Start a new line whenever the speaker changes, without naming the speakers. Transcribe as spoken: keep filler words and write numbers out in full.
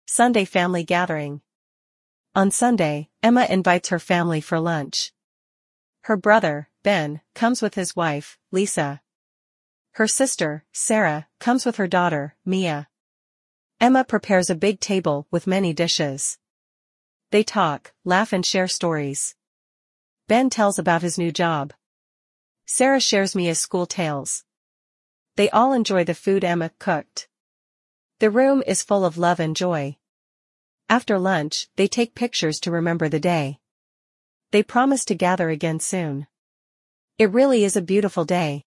Sunday family gathering. On Sunday, Emma invites her family for lunch. Her brother, Ben, comes with his wife, Lisa. Her sister, Sarah, comes with her daughter, Mia. Emma prepares a big table with many dishes. They talk, laugh and share stories. Ben tells about his new job. Sarah shares Mia's school tales. They all enjoy the food Emma cooked. The room is full of love and joy. After lunch, they take pictures to remember the day. They promise to gather again soon. It really is a beautiful day.